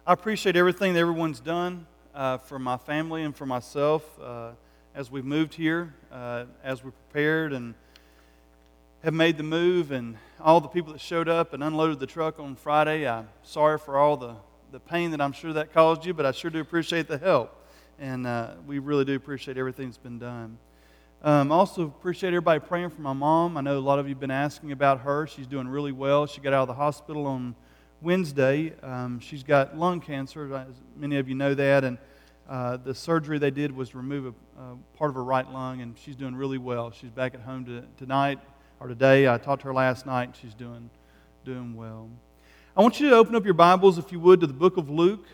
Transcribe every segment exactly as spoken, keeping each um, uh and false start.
I appreciate everything that everyone's done uh, for my family and for myself uh, as we've moved here, uh, as we prepared and have made the move, and all the people that showed up and unloaded the truck on Friday. I'm sorry for all the, the pain that I'm sure that caused you, but I sure do appreciate the help, and uh, we really do appreciate everything that's been done. Um, also appreciate everybody praying for my mom. I know a lot of you have been asking about her. She's doing really well. She got out of the hospital on Wednesday. Um, she's got lung cancer, as many of you know that, and uh, the surgery they did was remove a, a part of her right lung, and she's doing really well. She's back at home to, tonight, or today. I talked to her last night, and she's doing, doing well. I want you to open up your Bibles, if you would, to the book of Luke.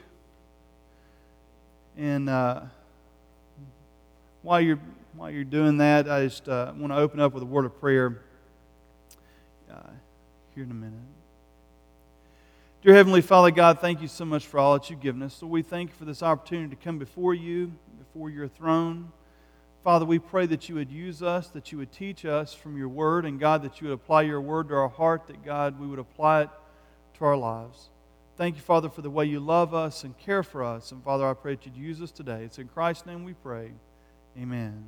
And uh, while you're while you're doing that, I just uh, want to open up with a word of prayer uh, here in a minute. Dear Heavenly Father God, thank you so much for all that you've given us. So we thank you for this opportunity to come before you, before your throne. Father, we pray that you would use us, that you would teach us from your word, and God, that you would apply your word to our heart, that God, we would apply it to our lives. Thank you, Father, for the way you love us and care for us. And Father, I pray that you'd use us today. It's in Christ's name we pray. Amen.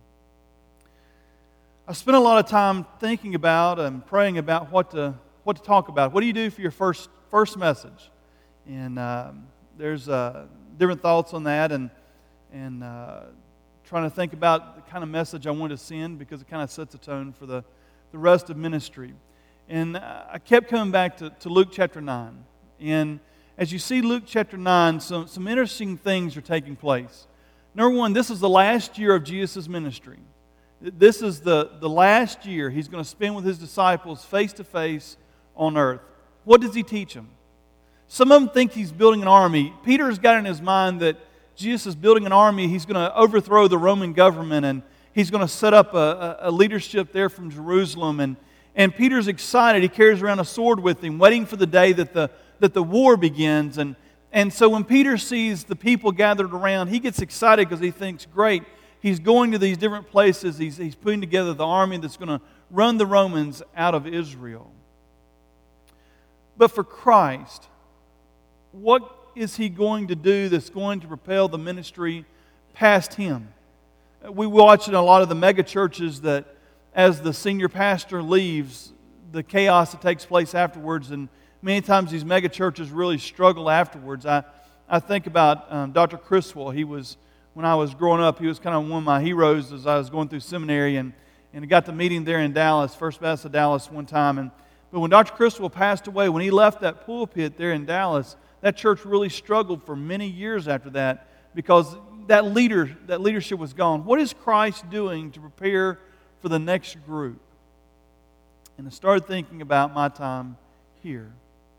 I spent a lot of time thinking about and praying about what to what to talk about. What do you do for your first first message? And um, there's uh, different thoughts on that, and and uh, trying to think about the kind of message I want to send, because it kind of sets a tone for the, the rest of ministry. And I kept coming back to, to Luke chapter nine. And as you see Luke chapter nine, some, some interesting things are taking place. Number one, this is the last year of Jesus' ministry. This is the, the last year he's going to spend with his disciples face to face on earth. What does he teach them? Some of them think he's building an army. Peter's got in his mind that Jesus is building an army. He's going to overthrow the Roman government, and he's going to set up a, a leadership there from Jerusalem. And, and Peter's excited. He carries around a sword with him, waiting for the day that the, that the war begins. And, and so when Peter sees the people gathered around, he gets excited because he thinks, great, he's going to these different places. He's, he's putting together the army that's going to run the Romans out of Israel. But for Christ, what is he going to do that's going to propel the ministry past him? We watch in a lot of the mega churches that as the senior pastor leaves, the chaos that takes place afterwards, and many times these mega churches really struggle afterwards. I, I think about um, Doctor Criswell. He was, when I was growing up, he was kind of one of my heroes as I was going through seminary, and, and I got to meet him there in Dallas, First Baptist of Dallas one time. And But when Doctor Criswell passed away, when he left that pulpit there in Dallas, that church really struggled for many years after that, because that leader, that leadership was gone. What is Christ doing to prepare for the next group? And I started thinking about my time here.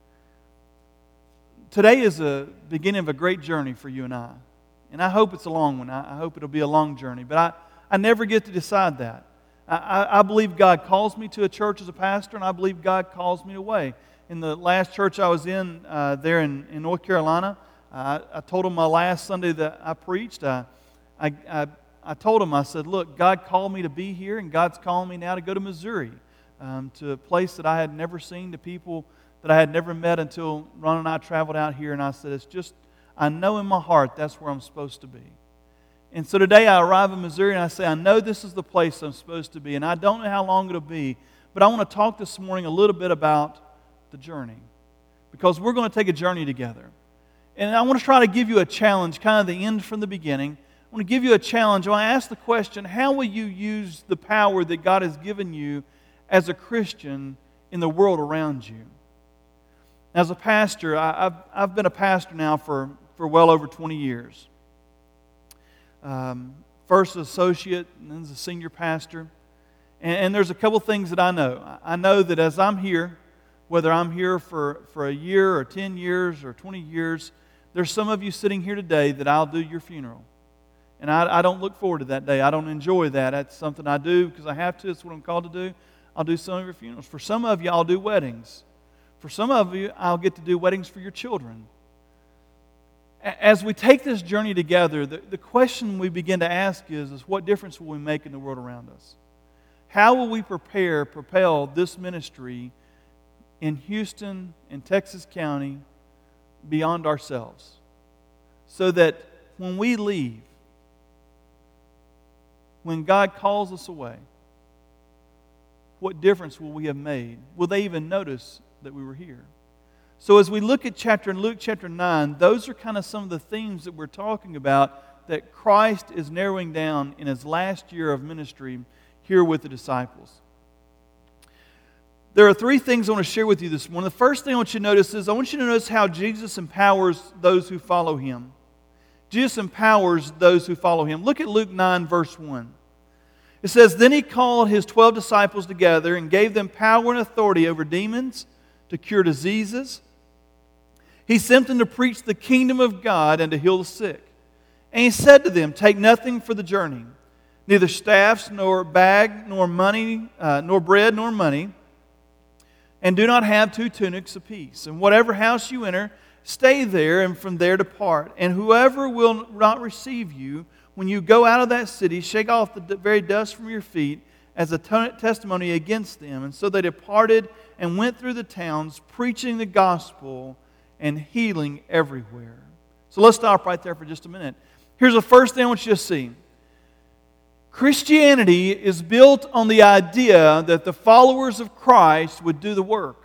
Today is a beginning of a great journey for you and I. And I hope it's a long one. I hope it'll be a long journey. But I, I never get to decide that. I, I, I believe God calls me to a church as a pastor, and I believe God calls me away. In the last church I was in uh, there in, in North Carolina, uh, I told them my last Sunday that I preached, uh, I, I, I told them, I said, look, God called me to be here, and God's calling me now to go to Missouri, um, to a place that I had never seen, to people that I had never met until Ron and I traveled out here. And I said, it's just, I know in my heart that's where I'm supposed to be. And so today I arrive in Missouri, and I say, I know this is the place I'm supposed to be, and I don't know how long it'll be, but I want to talk this morning a little bit about the journey, because we're going to take a journey together. And I want to try to give you a challenge, kind of the end from the beginning. I want to give you a challenge. I want to ask the question, how will you use the power that God has given you as a Christian in the world around you? As a pastor, I, I've, I've been a pastor now for, for well over twenty years. Um, first as associate, and then as a senior pastor. And, and there's a couple things that I know. I know that as I'm here, whether I'm here for, for a year or ten years or twenty years, there's some of you sitting here today that I'll do your funeral. And I, I don't look forward to that day. I don't enjoy that. That's something I do because I have to. It's what I'm called to do. I'll do some of your funerals. For some of you, I'll do weddings. For some of you, I'll get to do weddings for your children. As we take this journey together, the, the question we begin to ask is, is, what difference will we make in the world around us? How will we prepare, propel this ministry in Houston, in Texas County, beyond ourselves, so that when we leave, when God calls us away, what difference will we have made? Will they even notice that we were here? So as we look at chapter in Luke chapter nine, those are kind of some of the themes that we're talking about that Christ is narrowing down in His last year of ministry here with the disciples. There are three things I want to share with you this morning. The first thing I want you to notice is I want you to notice how Jesus empowers those who follow Him. Jesus empowers those who follow Him. Look at Luke nine, verse one. It says, "Then He called His twelve disciples together and gave them power and authority over demons to cure diseases. He sent them to preach the kingdom of God and to heal the sick. And He said to them, 'Take nothing for the journey, neither staffs, nor bag, nor money, uh, nor bread, nor money. And do not have two tunics apiece. And whatever house you enter, stay there, and from there depart. And whoever will not receive you, when you go out of that city, shake off the very dust from your feet as a testimony against them.' And so they departed and went through the towns, preaching the gospel and healing everywhere." So let's stop right there for just a minute. Here's the first thing I want you to see. Christianity is built on the idea that the followers of Christ would do the work.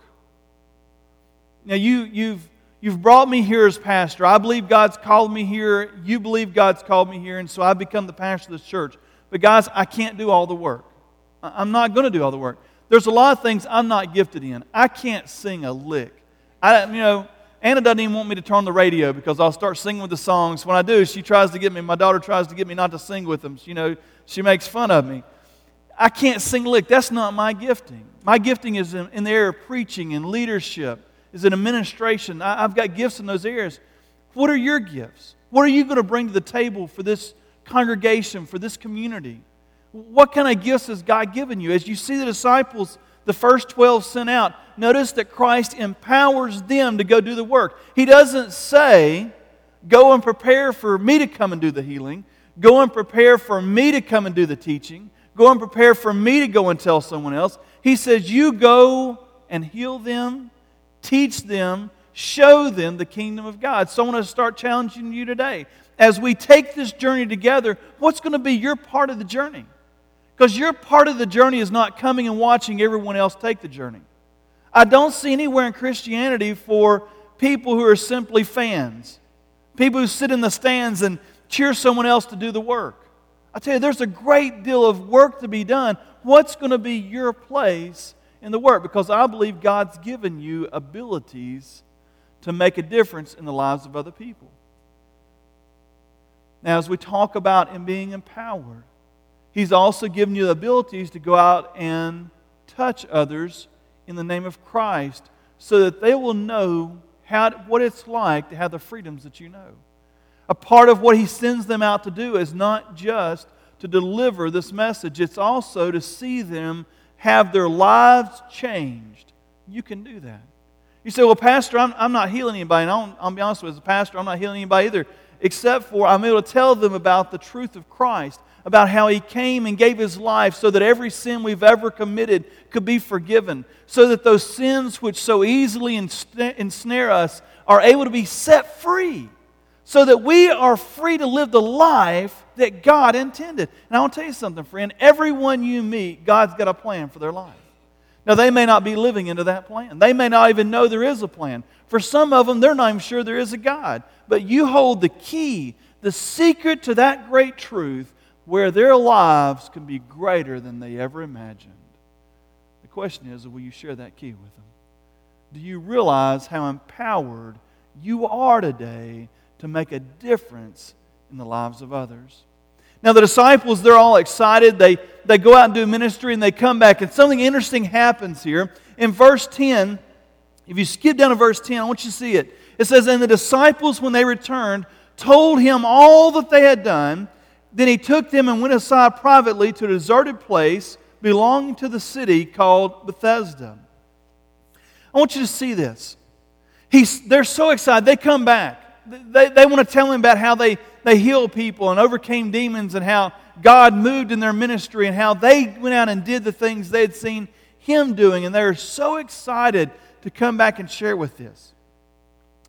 Now, you, you've, you've brought me here as pastor. I believe God's called me here. You believe God's called me here, and so I've become the pastor of this church. But guys, I can't do all the work. I'm not going to do all the work. There's a lot of things I'm not gifted in. I can't sing a lick. I, you know, Anna doesn't even want me to turn on the radio because I'll start singing with the songs. When I do, she tries to get me, my daughter tries to get me not to sing with them. You know, she makes fun of me. I can't sing a lick. That's not my gifting. My gifting is in, in the area of preaching and leadership, is in administration. I, I've got gifts in those areas. What are your gifts? What are you going to bring to the table for this congregation, for this community? What kind of gifts has God given you? As you see the disciples, the first twelve sent out, notice that Christ empowers them to go do the work. He doesn't say, "Go and prepare for me to come and do the healing. Go and prepare for me to come and do the teaching. Go and prepare for me to go and tell someone else." He says, "You go and heal them, teach them, show them the kingdom of God." So I want to start challenging you today. As we take this journey together, what's going to be your part of the journey? Because your part of the journey is not coming and watching everyone else take the journey. I don't see anywhere in Christianity for people who are simply fans. People who sit in the stands and cheer someone else to do the work. I tell you, there's a great deal of work to be done. What's going to be your place in the work? Because I believe God's given you abilities to make a difference in the lives of other people. Now, as we talk about Him being empowered, He's also given you the abilities to go out and touch others in the name of Christ so that they will know how, what it's like to have the freedoms that you know. A part of what He sends them out to do is not just to deliver this message. It's also to see them have their lives changed. You can do that. You say, "Well, Pastor, I'm, I'm not healing anybody." And I'll, I'll be honest with you, as a pastor, I'm not healing anybody either, except for I'm able to tell them about the truth of Christ, about how He came and gave His life so that every sin we've ever committed could be forgiven, so that those sins which so easily ensnare us are able to be set free, so that we are free to live the life that God intended. And I want to tell you something, friend. Everyone you meet, God's got a plan for their life. Now, they may not be living into that plan. They may not even know there is a plan. For some of them, they're not even sure there is a God. But you hold the key, the secret to that great truth, where their lives can be greater than they ever imagined. The question is, will you share that key with them? Do you realize how empowered you are today to make a difference in the lives of others? Now, the disciples, they're all excited. They, they go out and do ministry, and they come back. And something interesting happens here. In verse ten, if you skip down to verse ten, I want you to see it. It says, "And the disciples, when they returned, told Him all that they had done. Then He took them and went aside privately to a deserted place belonging to the city called Bethesda." I want you to see this. He's, they're so excited. They come back. They, they want to tell Him about how they, they healed people and overcame demons and how God moved in their ministry and how they went out and did the things they had seen Him doing. And they're so excited to come back and share with this.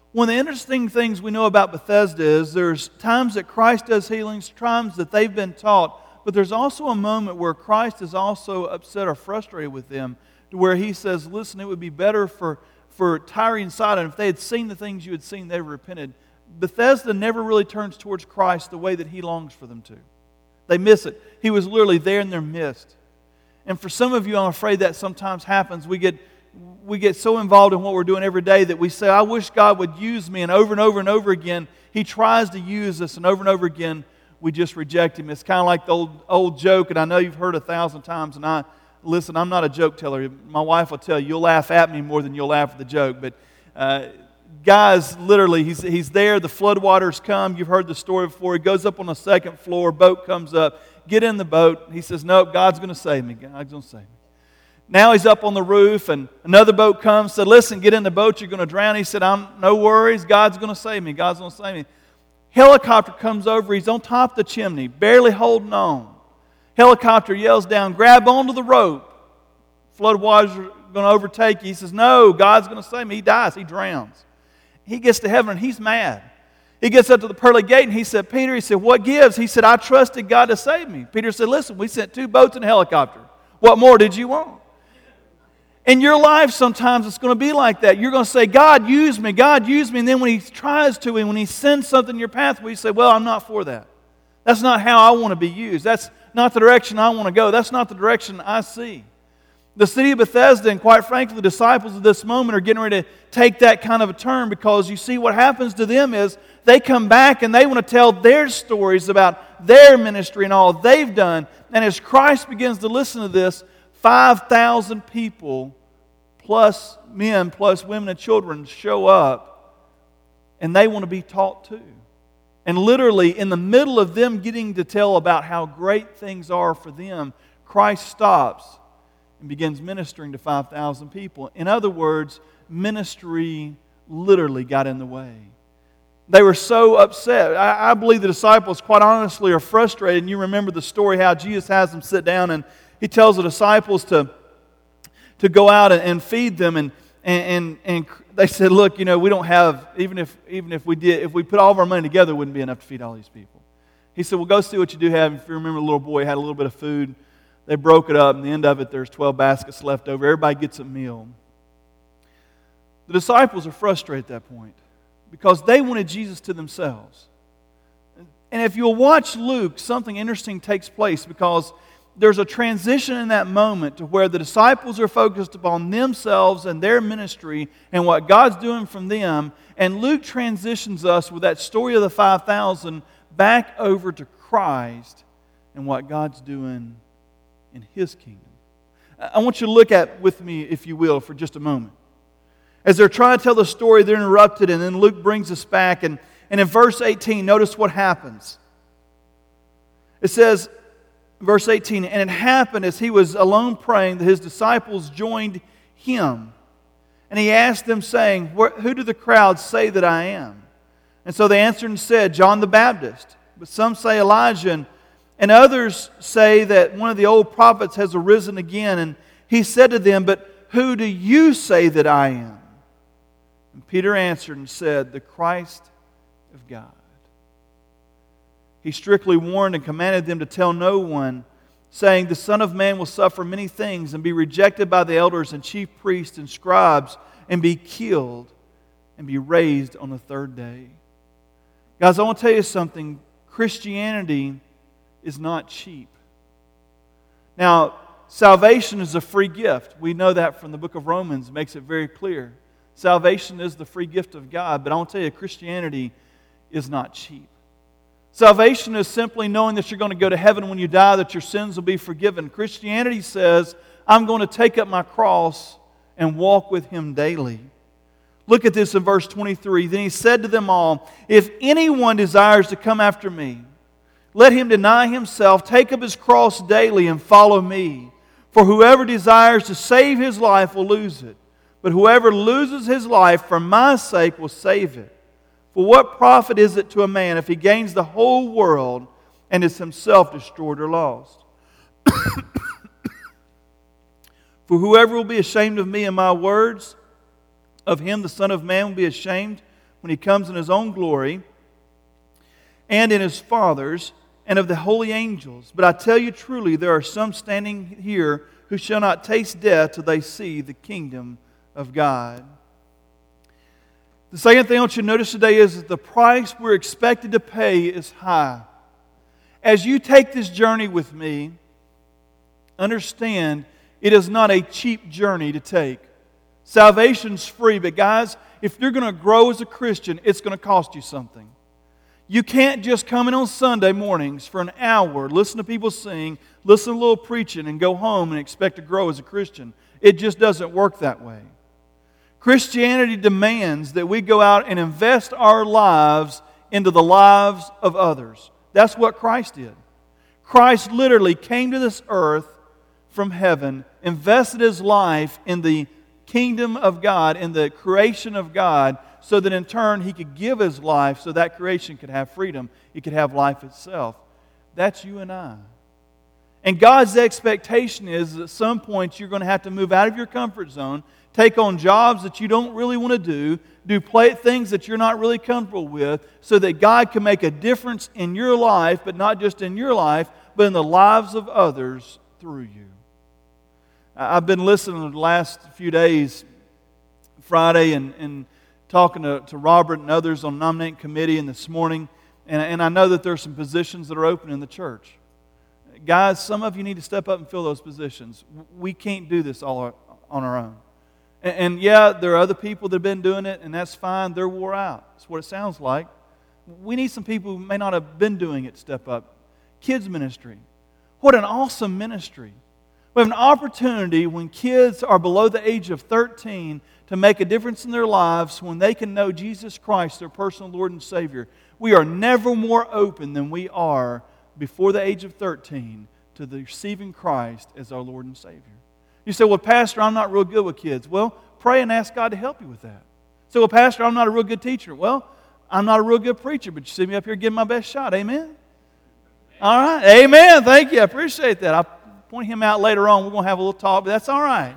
One of the interesting things we know about Bethesda is there's times that Christ does healings, times that they've been taught, but there's also a moment where Christ is also upset or frustrated with them, to where He says, listen, it would be better for, for Tyre and Sidon, if they had seen the things you had seen, they would have repented. Bethesda never really turns towards Christ the way that He longs for them to. They miss it. He was literally there in their midst. And for some of you, I'm afraid that sometimes happens. We get we get so involved in what we're doing every day that we say, I wish God would use me. And over and over and over again, He tries to use us. And over and over again, we just reject Him. It's kind of like the old, old joke. And I know you've heard a thousand times. And I, listen, I'm not a joke teller. My wife will tell you, you'll laugh at me more than you'll laugh at the joke. But uh, guys, literally, he's, he's there. The floodwaters come. You've heard the story before. He goes up on the second floor. Boat comes up. Get in the boat. He says, nope, God's going to save me. God's going to save me. Now he's up on the roof, and another boat comes, said, listen, get in the boat, you're going to drown. He said, I'm no worries, God's going to save me, God's going to save me. Helicopter comes over, he's on top of the chimney, barely holding on. Helicopter yells down, grab onto the rope. Flood waters are going to overtake you. He says, no, God's going to save me. He dies, he drowns. He gets to heaven, and he's mad. He gets up to the pearly gate, and he said, Peter, he said, what gives? He said, I trusted God to save me. Peter said, listen, we sent two boats and a helicopter. What more did you want? In your life, sometimes it's going to be like that. You're going to say, God, use me, God, use me. And then when He tries to, and when He sends something in your pathway, you say, well, I'm not for that. That's not how I want to be used. That's not the direction I want to go. That's not the direction I see. The city of Bethesda, and quite frankly, the disciples of this moment are getting ready to take that kind of a turn, because you see what happens to them is they come back and they want to tell their stories about their ministry and all they've done. And as Christ begins to listen to this, five thousand people plus men, plus women and children show up, and they want to be taught too. And literally, in the middle of them getting to tell about how great things are for them, Christ stops and begins ministering to five thousand people. In other words, ministry literally got in the way. They were so upset. I, I believe the disciples, quite honestly, are frustrated. And you remember the story how Jesus has them sit down, and He tells the disciples to to go out and, and feed them, and, and and they said, look, you know, we don't have, even if even if we did, if we put all of our money together, it wouldn't be enough to feed all these people. He said, well, go see what you do have. If you remember, the little boy had a little bit of food. They broke it up, and at the end of it, there's twelve baskets left over. Everybody gets a meal. The disciples are frustrated at that point because they wanted Jesus to themselves. And if you'll watch Luke, something interesting takes place, because there's a transition in that moment to where the disciples are focused upon themselves and their ministry and what God's doing from them. And Luke transitions us with that story of the five thousand back over to Christ and what God's doing in His kingdom. I want you to look at with me, if you will, for just a moment. As they're trying to tell the story, they're interrupted, and then Luke brings us back. And, and in verse eighteen, notice what happens. It says, verse eighteen, and it happened as He was alone praying that His disciples joined Him. And He asked them, saying, who do the crowds say that I am? And so they answered and said, John the Baptist. But some say Elijah, and, and others say that one of the old prophets has arisen again. And He said to them, but who do you say that I am? And Peter answered and said, the Christ of God. He strictly warned and commanded them to tell no one, saying, the Son of Man will suffer many things and be rejected by the elders and chief priests and scribes and be killed and be raised on the third day. Guys, I want to tell you something. Christianity is not cheap. Now, salvation is a free gift. We know that from the book of Romans. It makes it very clear. Salvation is the free gift of God. But I want to tell you, Christianity is not cheap. Salvation is simply knowing that you're going to go to heaven when you die, that your sins will be forgiven. Christianity says, I'm going to take up my cross and walk with Him daily. Look at this in verse twenty-three. Then He said to them all, if anyone desires to come after me, let him deny himself, take up his cross daily, and follow me. For whoever desires to save his life will lose it. But whoever loses his life for my sake will save it. For what profit is it to a man if he gains the whole world and is himself destroyed or lost? For whoever will be ashamed of me and my words, of him the Son of Man will be ashamed when He comes in His own glory and in His Father's and of the holy angels. But I tell you truly, there are some standing here who shall not taste death till they see the kingdom of God. The second thing I want you to notice today is that the price we're expected to pay is high. As you take this journey with me, understand it is not a cheap journey to take. Salvation's free, but guys, if you're going to grow as a Christian, it's going to cost you something. You can't just come in on Sunday mornings for an hour, listen to people sing, listen to a little preaching, and go home and expect to grow as a Christian. It just doesn't work that way. Christianity demands that we go out and invest our lives into the lives of others. That's what Christ did. Christ literally came to this earth from heaven, invested His life in the kingdom of God, in the creation of God, so that in turn He could give His life so that creation could have freedom. It could have life itself. That's you and I. And God's expectation is that at some point you're going to have to move out of your comfort zone, take on jobs that you don't really want to do, do play things that you're not really comfortable with, so that God can make a difference in your life, but not just in your life, but in the lives of others through you. I've been listening the last few days, Friday, and, and talking to, to Robert and others on the nominating committee, and this morning, and, and I know that there are some positions that are open in the church. Guys, some of you need to step up and fill those positions. We can't do this all our, on our own. And, and yeah, there are other people that have been doing it, and that's fine. They're wore out. That's what it sounds like. We need some people who may not have been doing it step up. Kids ministry. What an awesome ministry. We have an opportunity when kids are below the age of thirteen to make a difference in their lives when they can know Jesus Christ, their personal Lord and Savior. We are never more open than we are before the age of thirteen to the receiving Christ as our Lord and Savior. You say, well, Pastor, I'm not real good with kids. Well, pray and ask God to help you with that. So, well, Pastor, I'm not a real good teacher. Well, I'm not a real good preacher, but you see me up here giving my best shot. Amen? All right. Amen. Thank you. I appreciate that. I'll point him out later on. We're going to have a little talk, but that's all right.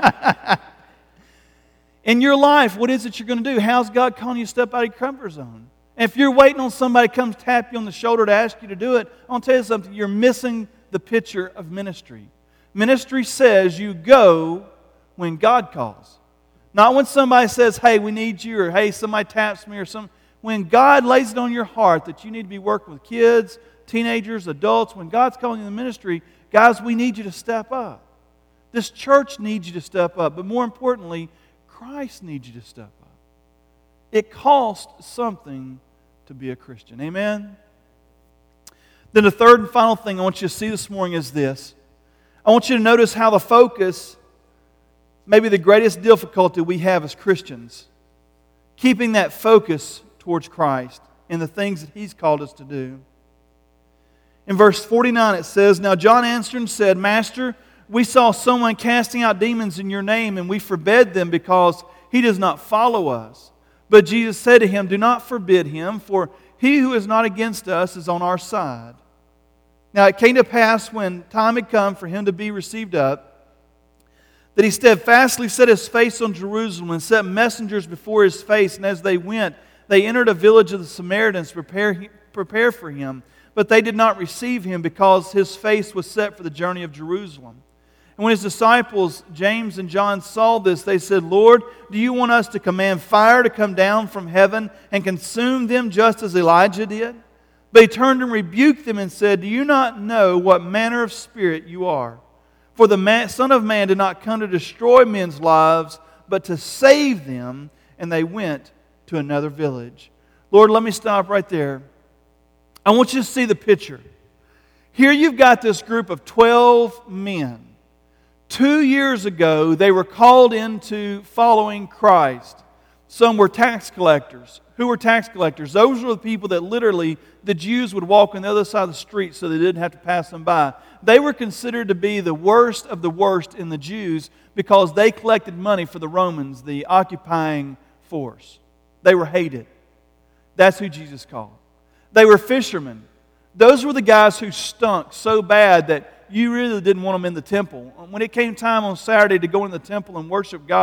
In your life, what is it you're going to do? How's God calling you to step out of your comfort zone? And if you're waiting on somebody to come tap you on the shoulder to ask you to do it, I want to tell you something. You're missing the picture of ministry. Ministry says you go when God calls. Not when somebody says, hey, we need you, or hey, somebody taps me, or something. When God lays it on your heart that you need to be working with kids, teenagers, adults, when God's calling you to the ministry, guys, we need you to step up. This church needs you to step up. But more importantly, Christ needs you to step up. It costs something to be a Christian. Amen? Then the third and final thing I want you to see this morning is this. I want you to notice how the focus, maybe the greatest difficulty we have as Christians, keeping that focus towards Christ and the things that He's called us to do. In verse forty-nine it says, Now John answered and said, Master, we saw someone casting out demons in your name, and we forbid them because he does not follow us. But Jesus said to him, Do not forbid him, for he who is not against us is on our side. Now it came to pass when time had come for him to be received up, that he steadfastly set his face on Jerusalem and set messengers before his face, and as they went, they entered a village of the Samaritans to prepare, prepare for him. But they did not receive him because his face was set for the journey of Jerusalem. And when his disciples, James and John, saw this, they said, Lord, do you want us to command fire to come down from heaven and consume them just as Elijah did? But he turned and rebuked them and said, Do you not know what manner of spirit you are? For the man, Son of Man did not come to destroy men's lives, but to save them. And they went to another village. Lord, let me stop right there. I want you to see the picture. Here you've got this group of twelve men. Two years ago, they were called into following Christ. Some were tax collectors. Who were tax collectors? Those were the people that literally the Jews would walk on the other side of the street so they didn't have to pass them by. They were considered to be the worst of the worst in the Jews because they collected money for the Romans, the occupying force. They were hated. That's who Jesus called. They were fishermen. Those were the guys who stunk so bad that you really didn't want them in the temple. When it came time on Saturday to go in the temple and worship God,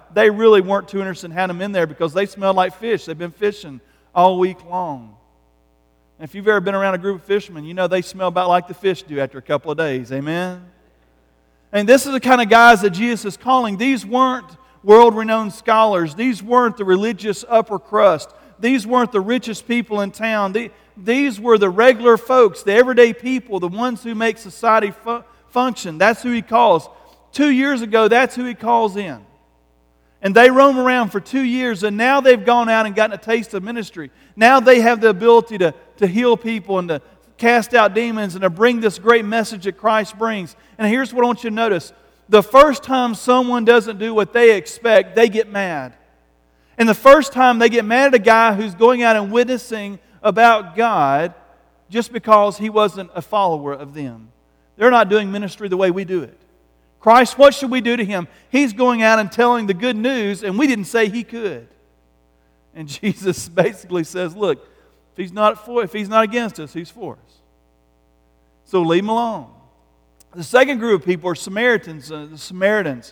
they really weren't too interested in having them in there because they smelled like fish. They've been fishing all week long. And if you've ever been around a group of fishermen, you know they smell about like the fish do after a couple of days. Amen? And this is the kind of guys that Jesus is calling. These weren't world-renowned scholars. These weren't the religious upper crust. These weren't the richest people in town. These were the regular folks, the everyday people, the ones who make society fu- function. That's who He calls. Two years ago, that's who He calls in. And they roam around for two years, and now they've gone out and gotten a taste of ministry. Now they have the ability to, to heal people and to cast out demons and to bring this great message that Christ brings. And here's what I want you to notice. The first time someone doesn't do what they expect, they get mad. And the first time they get mad at a guy who's going out and witnessing about God just because he wasn't a follower of them. They're not doing ministry the way we do it. Christ, what should we do to Him? He's going out and telling the good news, and we didn't say He could. And Jesus basically says, look, if He's not for, if He's not against us, He's for us. So leave Him alone. The second group of people are Samaritans. Uh, the Samaritans.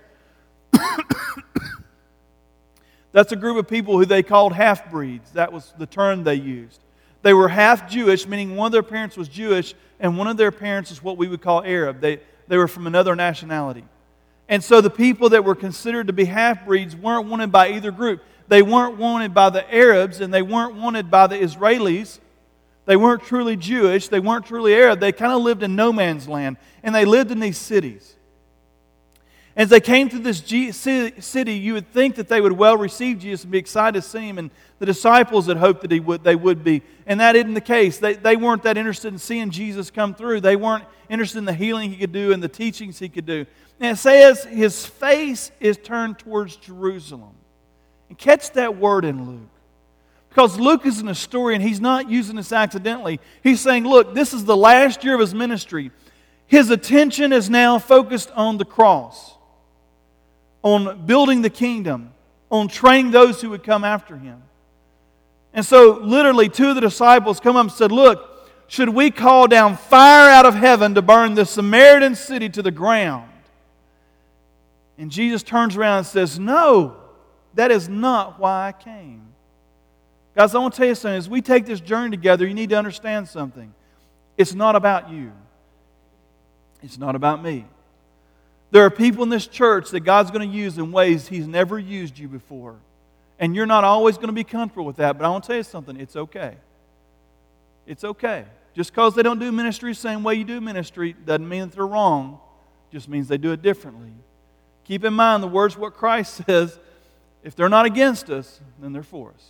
That's a group of people who they called half-breeds. That was the term they used. They were half Jewish, meaning one of their parents was Jewish, and one of their parents is what we would call Arab. They, they were from another nationality. And so the people that were considered to be half-breeds weren't wanted by either group. They weren't wanted by the Arabs, and they weren't wanted by the Israelis. They weren't truly Jewish. They weren't truly Arab. They kind of lived in no man's land, and they lived in these cities. As they came to this city, you would think that they would well receive Jesus and be excited to see Him, and the disciples had hoped that he would, they would be. And that isn't the case. They, they weren't that interested in seeing Jesus come through. They weren't interested in the healing He could do and the teachings He could do. And it says His face is turned towards Jerusalem. And catch that word in Luke. Because Luke is an historian, he's not using this accidentally. He's saying, look, this is the last year of His ministry. His attention is now focused on the cross, on building the kingdom, on training those who would come after Him. And so literally two of the disciples come up and said, look, should we call down fire out of heaven to burn the Samaritan city to the ground? And Jesus turns around and says, no, that is not why I came. Guys, I want to tell you something. As we take this journey together, you need to understand something. It's not about you. It's not about me. There are people in this church that God's going to use in ways He's never used you before. And you're not always going to be comfortable with that. But I want to tell you something. It's okay. It's okay. Just because they don't do ministry the same way you do ministry doesn't mean that they're wrong. It just means they do it differently. Keep in mind the words of what Christ says. If they're not against us, then they're for us.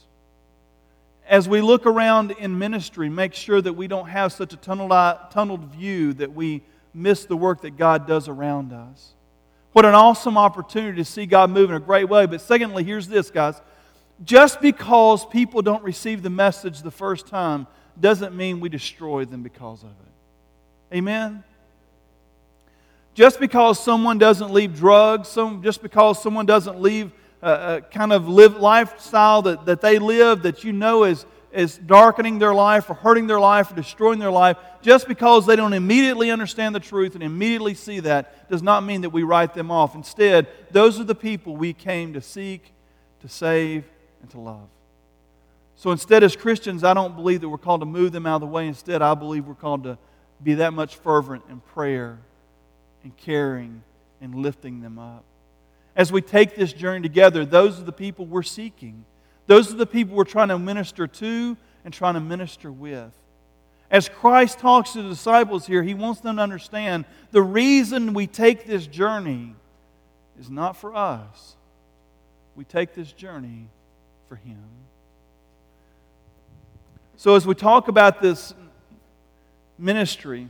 As we look around in ministry, make sure that we don't have such a tunneled, tunneled view that we miss the work that God does around us. What an awesome opportunity to see God move in a great way. But secondly, here's this, guys. Just because people don't receive the message the first time doesn't mean we destroy them because of it. Amen? Just because someone doesn't leave drugs, some, just because someone doesn't leave a, a kind of live lifestyle that, that they live that you know is, is darkening their life or hurting their life or destroying their life, just because they don't immediately understand the truth and immediately see that does not mean that we write them off. Instead, those are the people we came to seek, to save, and to love. So instead, as Christians, I don't believe that we're called to move them out of the way. Instead, I believe we're called to be that much fervent in prayer and caring and lifting them up. As we take this journey together, those are the people we're seeking. Those are the people we're trying to minister to and trying to minister with. As Christ talks to the disciples here, He wants them to understand the reason we take this journey is not for us. We take this journey for Him. So as we talk about this ministry,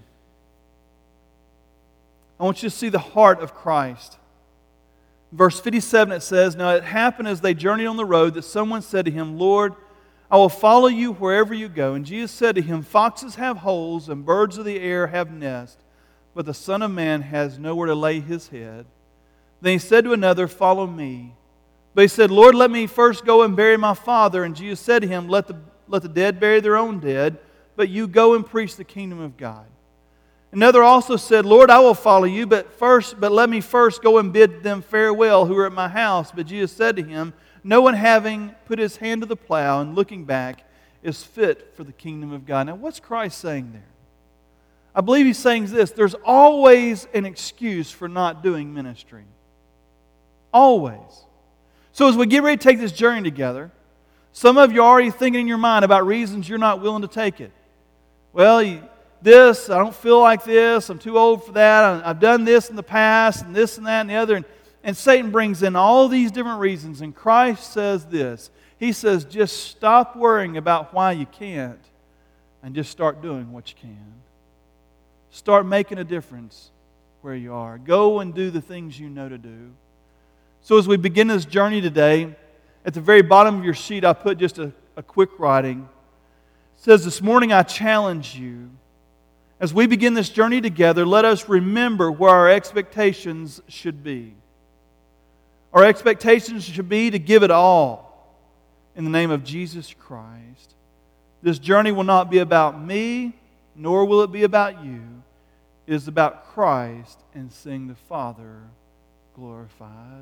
I want you to see the heart of Christ. Verse fifty-seven, it says, "Now it happened as they journeyed on the road that someone said to Him, 'Lord, I will follow you wherever you go.' And Jesus said to him, 'Foxes have holes and birds of the air have nests, but the Son of Man has nowhere to lay His head.' Then He said to another, 'Follow me.' But he said, 'Lord, let me first go and bury my father.' And Jesus said to him, 'Let the, let the dead bury their own dead, but you go and preach the kingdom of God.' Another also said, Lord, I will follow you, but first, but let me first go and bid them farewell who are at my house. But Jesus said to him, no one having put his hand to the plow and looking back is fit for the kingdom of God. Now, what's Christ saying there? I believe He's saying this: there's always an excuse for not doing ministry. Always. So as we get ready to take this journey together, some of you are already thinking in your mind about reasons you're not willing to take it. Well, you, this, I don't feel like this, I'm too old for that, I've done this in the past, and this and that and the other. And, and Satan brings in all these different reasons, and Christ says this. He says, just stop worrying about why you can't, and just start doing what you can. Start making a difference where you are. Go and do the things you know to do. So as we begin this journey today, at the very bottom of your sheet, I put just a, a quick writing. It says, this morning I challenge you. As we begin this journey together, let us remember where our expectations should be. Our expectations should be to give it all in the name of Jesus Christ. This journey will not be about me, nor will it be about you. It is about Christ and seeing the Father glorified.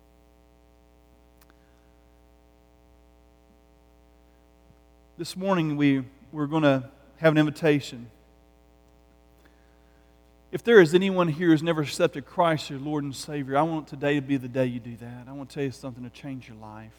This morning we, we're going to have an invitation. If there is anyone here who's never accepted Christ as your Lord and Savior, I want today to be the day you do that. I want to tell you something to change your life.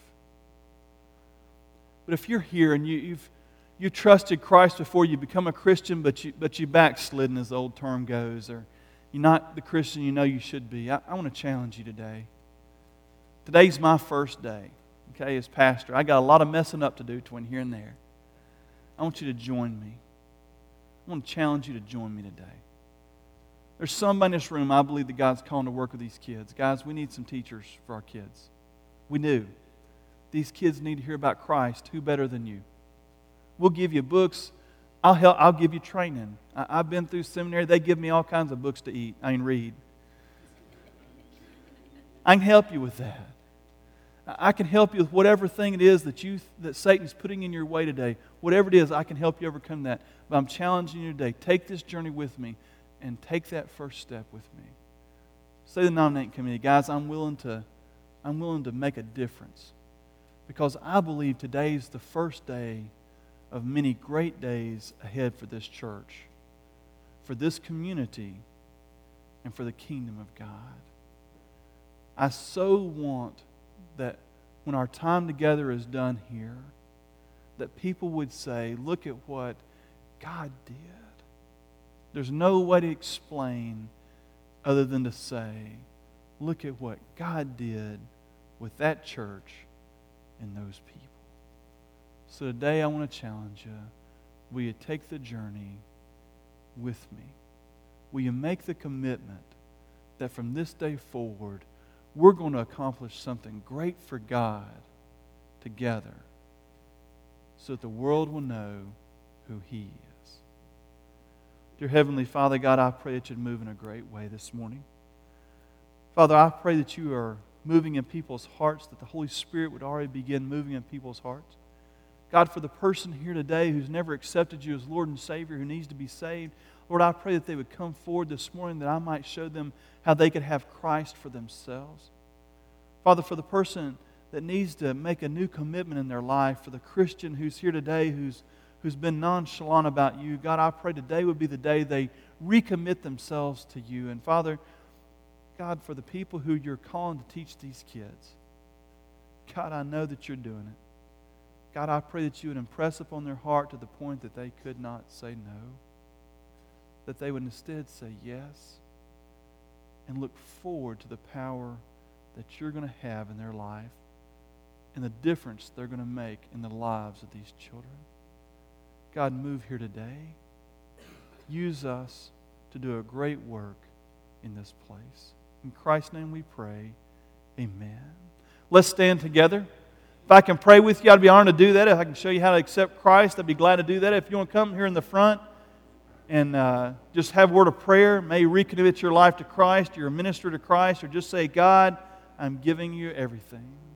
But if you're here and you, you've you trusted Christ before you become a Christian, but you but you backslidden, as the old term goes, or you're not the Christian you know you should be, I, I want to challenge you today. Today's my first day, okay, as pastor. I got a lot of messing up to do between here and there. I want you to join me. I want to challenge you to join me today. There's somebody in this room, I believe that God's calling to work with these kids. Guys, we need some teachers for our kids. We do. These kids need to hear about Christ. Who better than you? We'll give you books. I'll help. I'll give you training. I, I've been through seminary. They give me all kinds of books to eat. I mean, read. I can help you with that. I can help you with whatever thing it is that you that Satan's putting in your way today. Whatever it is, I can help you overcome that. But I'm challenging you today. Take this journey with me. And take that first step with me. Say to the nominating committee, guys, I'm willing to, I'm willing to make a difference. Because I believe today is the first day of many great days ahead for this church, for this community, and for the kingdom of God. I so want that when our time together is done here, that people would say, look at what God did. There's no way to explain other than to say, look at what God did with that church and those people. So today I want to challenge you. Will you take the journey with me? Will you make the commitment that from this day forward, we're going to accomplish something great for God together so that the world will know who He is? Dear Heavenly Father, God, I pray that you'd move in a great way this morning. Father, I pray that you are moving in people's hearts, that the Holy Spirit would already begin moving in people's hearts. God, for the person here today who's never accepted you as Lord and Savior, who needs to be saved, Lord, I pray that they would come forward this morning, that I might show them how they could have Christ for themselves. Father, for the person that needs to make a new commitment in their life, for the Christian who's here today who's who's been nonchalant about you, God, I pray today would be the day they recommit themselves to you. And Father, God, for the people who you're calling to teach these kids, God, I know that you're doing it. God, I pray that you would impress upon their heart to the point that they could not say no, that they would instead say yes, and look forward to the power that you're going to have in their life and the difference they're going to make in the lives of these children. God, move here today. Use us to do a great work in this place. In Christ's name we pray. Amen. Let's stand together. If I can pray with you, I'd be honored to do that. If I can show you how to accept Christ, I'd be glad to do that. If you want to come here in the front and uh, just have a word of prayer, may you recommit your life to Christ, you're a minister to Christ, or just say, God, I'm giving you everything.